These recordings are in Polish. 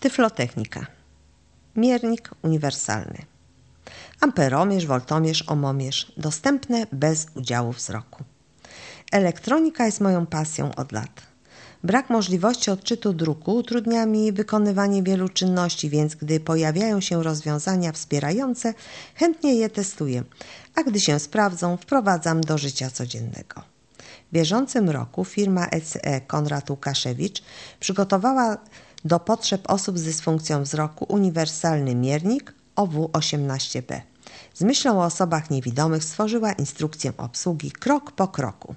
Tyflotechnika. Miernik uniwersalny. Amperomierz, woltomierz, ohmomierz. Dostępne bez udziału wzroku. Elektronika jest moją pasją od lat. Brak możliwości odczytu druku utrudnia mi wykonywanie wielu czynności, więc gdy pojawiają się rozwiązania wspierające, chętnie je testuję, a gdy się sprawdzą, wprowadzam do życia codziennego. W bieżącym roku firma ECE Konrad Łukaszewicz przygotowała do potrzeb osób z dysfunkcją wzroku uniwersalny miernik OW18B. Z myślą o osobach niewidomych stworzyła instrukcję obsługi krok po kroku.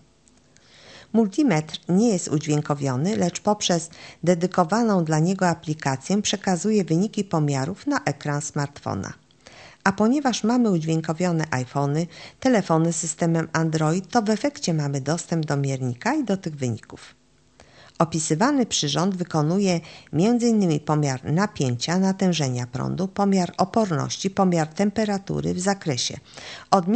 Multimetr nie jest udźwiękowiony, lecz poprzez dedykowaną dla niego aplikację przekazuje wyniki pomiarów na ekran smartfona. A ponieważ mamy udźwiękowione iPhony, telefony z systemem Android, to w efekcie mamy dostęp do miernika i do tych wyników. Opisywany przyrząd wykonuje m.in. pomiar napięcia, natężenia prądu, pomiar oporności, pomiar temperatury w zakresie od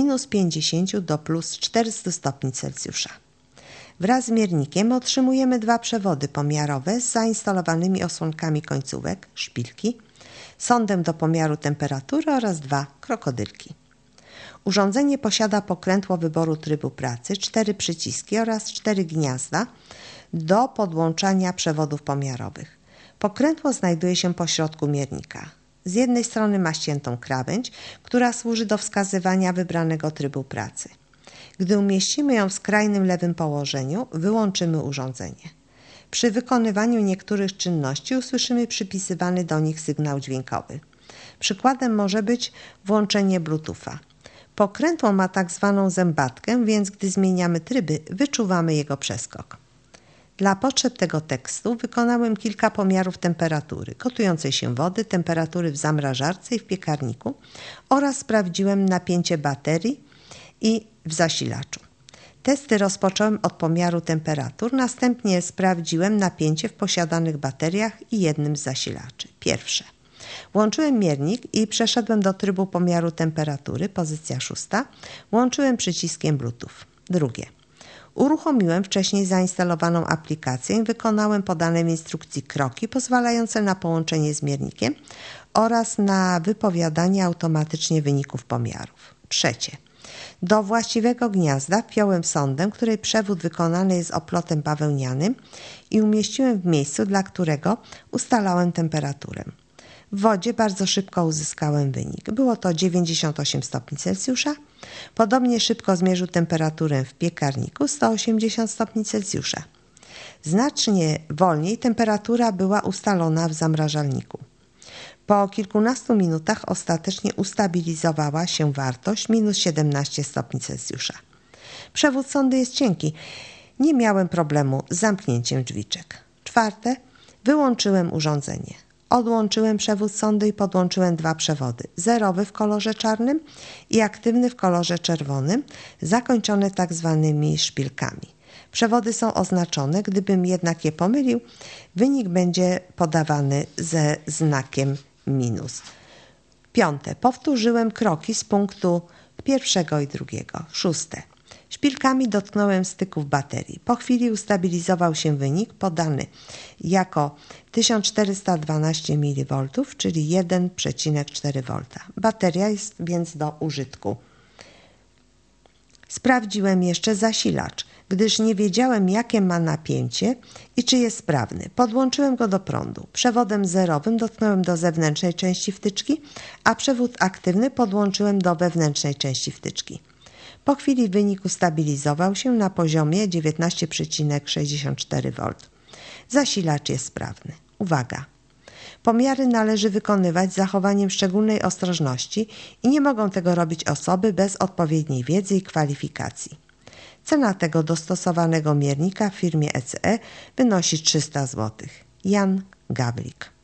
-50 do +400 stopni Celsjusza. Wraz z miernikiem otrzymujemy 2 przewody pomiarowe z zainstalowanymi osłonkami końcówek, szpilki, sondem do pomiaru temperatury oraz 2 krokodylki. Urządzenie posiada pokrętło wyboru trybu pracy, 4 przyciski oraz 4 gniazda do podłączania przewodów pomiarowych. Pokrętło znajduje się pośrodku miernika. Z jednej strony ma ściętą krawędź, która służy do wskazywania wybranego trybu pracy. Gdy umieścimy ją w skrajnym lewym położeniu, wyłączymy urządzenie. Przy wykonywaniu niektórych czynności usłyszymy przypisywany do nich sygnał dźwiękowy. Przykładem może być włączenie Bluetootha. Pokrętło ma tak zwaną zębatkę, więc gdy zmieniamy tryby, wyczuwamy jego przeskok. Dla potrzeb tego tekstu wykonałem kilka pomiarów temperatury, gotującej się wody, temperatury w zamrażarce i w piekarniku oraz sprawdziłem napięcie baterii i w zasilaczu. Testy rozpocząłem od pomiaru temperatur, następnie sprawdziłem napięcie w posiadanych bateriach i jednym z zasilaczy. Pierwsze. Włączyłem miernik i przeszedłem do trybu pomiaru temperatury, pozycja 6. Włączyłem przyciskiem Bluetooth. Drugie. Uruchomiłem wcześniej zainstalowaną aplikację i wykonałem podane w instrukcji kroki pozwalające na połączenie z miernikiem oraz na wypowiadanie automatycznie wyników pomiarów. Trzecie. Do właściwego gniazda wpiąłem sondę, której przewód wykonany jest oplotem bawełnianym i umieściłem w miejscu, dla którego ustalałem temperaturę. W wodzie bardzo szybko uzyskałem wynik. Było to 98 stopni Celsjusza. Podobnie szybko zmierzył temperaturę w piekarniku 180 stopni Celsjusza. Znacznie wolniej temperatura była ustalona w zamrażalniku. Po kilkunastu minutach ostatecznie ustabilizowała się wartość -17 stopni Celsjusza. Przewód sondy jest cienki. Nie miałem problemu z zamknięciem drzwiczek. Czwarte. Wyłączyłem urządzenie. Odłączyłem przewód sondy i podłączyłem 2 przewody. Zerowy w kolorze czarnym i aktywny w kolorze czerwonym, zakończone tak zwanymi szpilkami. Przewody są oznaczone, gdybym jednak je pomylił, wynik będzie podawany ze znakiem minus. Piąte. Powtórzyłem kroki z punktu 1 i 2. Szóste. Szpilkami dotknąłem styków baterii. Po chwili ustabilizował się wynik podany jako 1412 mV, czyli 1,4 V. Bateria jest więc do użytku. Sprawdziłem jeszcze zasilacz, gdyż nie wiedziałem, jakie ma napięcie i czy jest sprawny. Podłączyłem go do prądu. Przewodem zerowym dotknąłem do zewnętrznej części wtyczki, a przewód aktywny podłączyłem do wewnętrznej części wtyczki. Po chwili wynik ustabilizował się na poziomie 19,64 V. Zasilacz jest sprawny. Uwaga! Pomiary należy wykonywać z zachowaniem szczególnej ostrożności i nie mogą tego robić osoby bez odpowiedniej wiedzy i kwalifikacji. Cena tego dostosowanego miernika w firmie ECE wynosi 300 zł. Jan Gawlik.